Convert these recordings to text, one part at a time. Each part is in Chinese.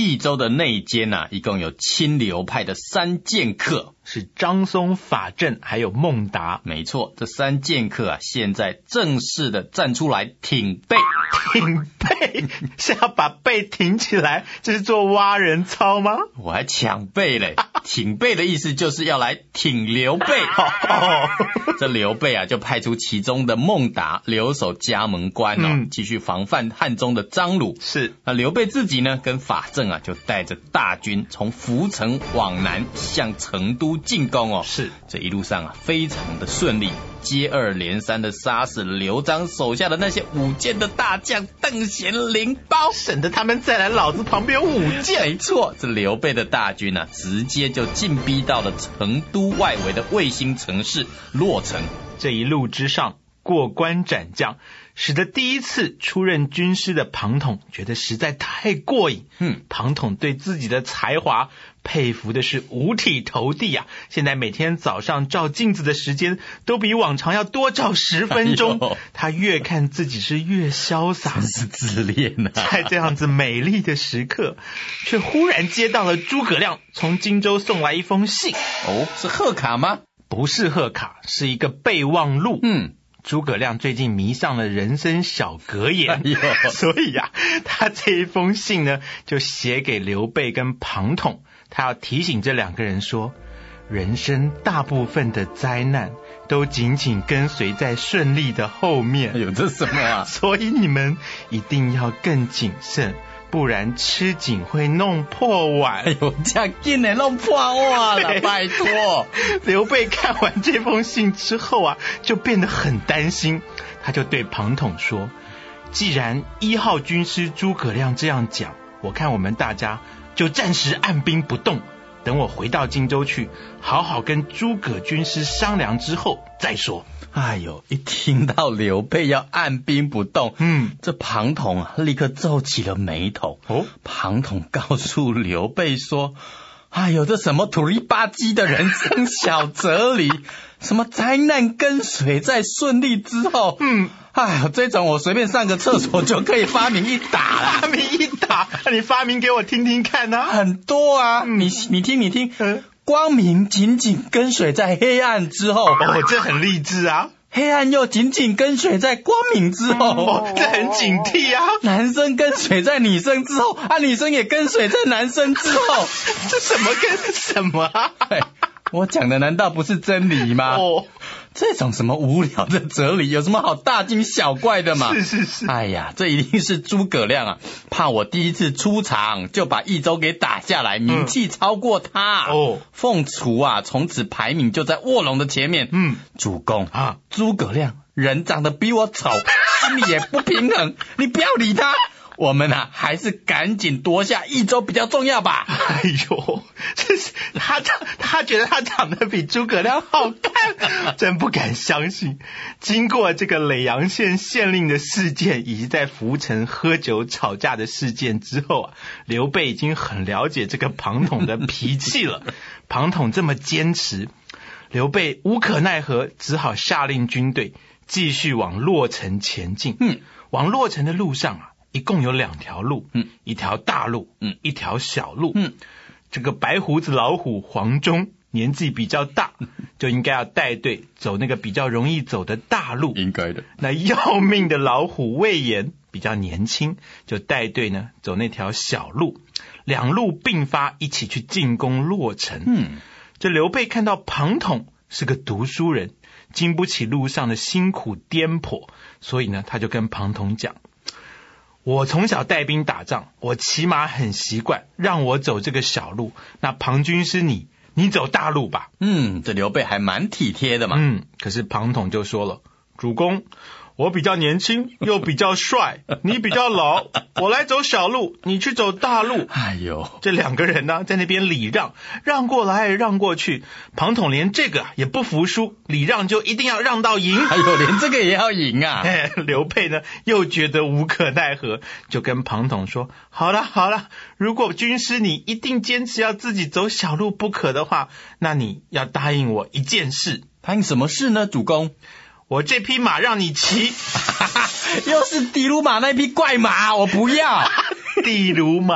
益州的内奸啊，一共有亲刘派的3剑客， 是张松、法正还有孟达。 没错，这3剑客啊，现在正式的站出来挺背。 挺背是要把背挺起来，这是做蛙人操吗？ 我还抢背嘞。挺背的意思就是要来挺刘备。这刘备啊，就派出其中的孟达留守家门关继续防范汉中的张鲁。 是， 那刘备自己呢，跟法正啊，就带着大军从涪城往南向成都进攻。 是， 这一路上啊，非常的顺利，接二连三的杀死刘璋手下的那些舞剑的大将邓贤、凌包， 省得他们再来老子旁边舞剑。 没错，这刘备的大军啊，直接就进逼到了成都外围的卫星城市洛城。 这一路之上，过关斩将，使得第一次出任军师的庞统觉得实在太过瘾。庞统对自己的才华佩服的是五体投地啊！现在每天早上照镜子的时间都比往常要多照10分钟。他越看自己是越潇洒， 真是自恋啊！ 在这样子美丽的时刻，却忽然接到了诸葛亮从荆州送来一封信。 是贺卡吗？ 不是贺卡，是一个备忘录。诸葛亮最近迷上了人生小格言，所以他这一封信呢，就写给刘备跟庞统，他要提醒这2个人说，人生大部分的灾难都紧紧跟随在顺利的后面。 这什么啊？ 所以你们一定要更谨慎，不然吃紧会弄破碗。 这样紧的弄破碗了，拜托。 刘备看完这封信之后就变得很担心，他就对庞统说，既然1号军师诸葛亮这样讲，我看我们大家就暂时按兵不动，等我回到荆州去，好好跟诸葛军师商量之后再说。 一听到刘备要按兵不动，这庞统立刻皱起了眉头。庞统告诉刘备说，这什么土里吧唧的人生小哲理，什么灾难跟随在顺利之后，这种我随便上个厕所就可以发明一打了。 发明一打？那你发明给我听听看啊。 很多啊，你听。光明紧紧跟随在黑暗之后。 这很励志啊。 黑暗又紧紧跟随在光明之后。 这很警惕啊。 男生跟随在女生之后，女生也跟随在男生之后。 这什么跟什么啊？ 我讲的难道不是真理吗？这种什么无聊的哲理有什么好大惊小怪的嘛？ 是。 这一定是诸葛亮怕我第一次出场就把益州给打下来，名气超过他。凤雏从此排名就在卧龙的前面。主公诸葛亮人长得比我丑，心里也不平衡，你不要理他。我们还是赶紧夺下益州比较重要吧。 这是他觉得他长得比诸葛亮好看，真不敢相信。经过这个耒阳县县令的事件，以及在涪城喝酒吵架的事件之后刘备已经很了解这个庞统的脾气了。庞统这么坚持，刘备无可奈何，只好下令军队继续往洛城前进。往洛城的路上一共有2条路，一条大路，一条小路。这个白胡子老虎黄忠年纪比较大，就应该要带队走那个比较容易走的大路， 应该的。 那要命的老虎魏延比较年轻，就带队呢走那条小路，2路并发一起去进攻洛城。这刘备看到庞统是个读书人，经不起路上的辛苦颠簸，所以呢他就跟庞统讲，我从小带兵打仗，我骑马很习惯，让我走这个小路，那庞军师你走大路吧。 这刘备还蛮体贴的嘛。 可是庞统就说了，主公，我比较年轻又比较帅，你比较老，我来走小路，你去走大路。这2个人在那边礼让，让过来让过去，庞统连这个也不服输，礼让就一定要让到赢。 连这个也要赢啊。 刘备呢又觉得无可奈何，就跟庞统说，好了，如果军师你一定坚持要自己走小路不可的话，那你要答应我一件事。 答应什么事呢，主公？ 我这匹马让你骑。 又是的卢马那匹怪马，我不要。 的卢马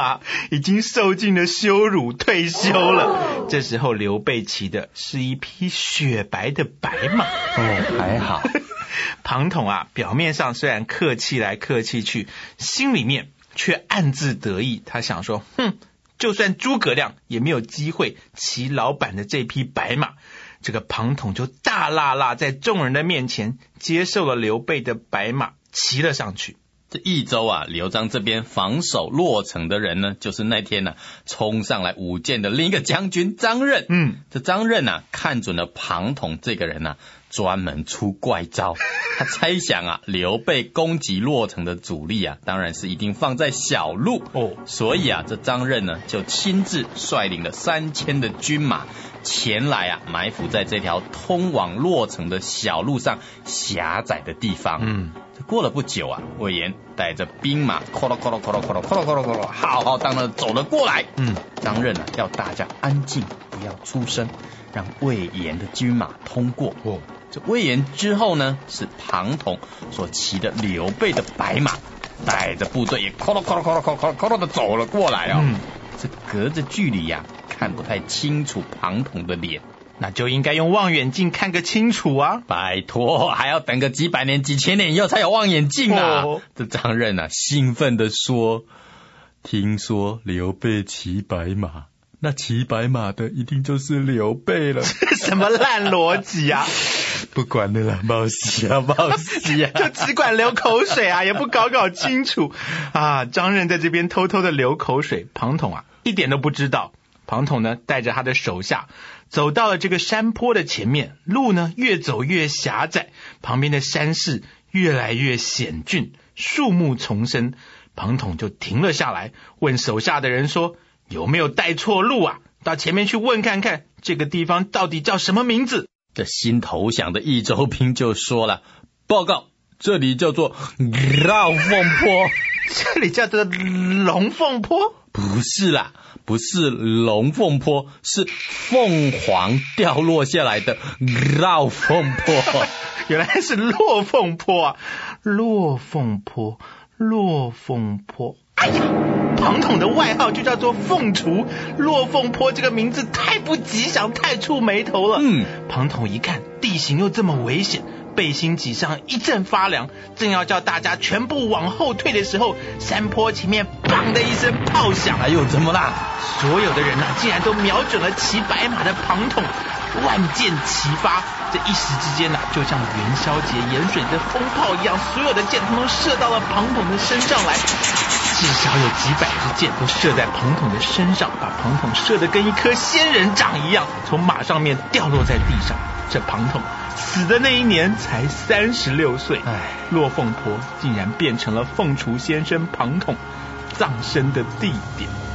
已经受尽了羞辱，退休了。这时候刘备骑的是一匹雪白的白马。 还好。 庞统啊，表面上虽然客气来客气去，心里面却暗自得意。他想说，就算诸葛亮也没有机会骑老板的这匹白马。这个庞统就大剌剌在众人的面前接受了刘备的白马，骑了上去。 这益州啊，刘璋这边防守洛城的人呢，就是那天呢冲上来舞剑的另一个将军张任。这张任啊，看准了庞统这个人啊，专门出怪招。他猜想啊，刘备攻击洛城的主力啊，当然是一定放在小路。所以啊，这张任呢就亲自率领了3000的军马前来啊，埋伏在这条通往洛城的小路上狭窄的地方。过了不久啊，魏延带着兵马浩浩荡荡走了过来。张任啊，要大家安静，不要出声，让魏延的军马通过。这魏延之后呢，是庞统所骑的刘备的白马，带着部队也的走了过来。这隔着距离啊，看不太清楚庞统的脸。 那就应该用望远镜看个清楚啊！ 拜托，还要等个几百年、几千年以后才有望远镜啊！这张任啊，兴奋地说：“听说刘备骑白马，那骑白马的一定就是刘备了。” 什么烂逻辑啊！ 不管了啦，冒死啊！ 就只管流口水啊，也不搞清楚啊！张任在这边偷偷的流口水，庞统啊一点都不知道。庞统呢，带着他的手下走到了这个山坡的前面，路呢越走越狭窄，旁边的山势越来越险峻，树木丛生。庞统就停了下来，问手下的人说：“有没有带错路啊？到前面去问看看，这个地方到底叫什么名字？” 这新投降的益州兵就说了：“报告，这里叫做绕凤坡。” 这里叫做龙凤坡？ 不是啦，不是龙凤坡，是凤凰掉落下来的绕凤坡。 原来是落凤坡啊！落凤坡。哎呀，庞统的外号就叫做凤雏，落凤坡这个名字太不吉祥，太触眉头了。庞统一看地形又这么危险，背心脊上一阵发凉，正要叫大家全部往后退的时候，山坡前面砰的一声炮响。 哎呦，怎么啦？ 所有的人啊，竟然都瞄准了骑白马的庞统，万箭齐发。这一时之间啊，就像元宵节盐水的风炮一样，所有的箭通通射到了庞统的身上来，至少有几百支箭都射在庞统的身上，把庞统射得跟一颗仙人掌一样，从马上面掉落在地上。这庞统死的那一年才36岁，落凤坡竟然变成了凤雏先生庞统葬身的地点。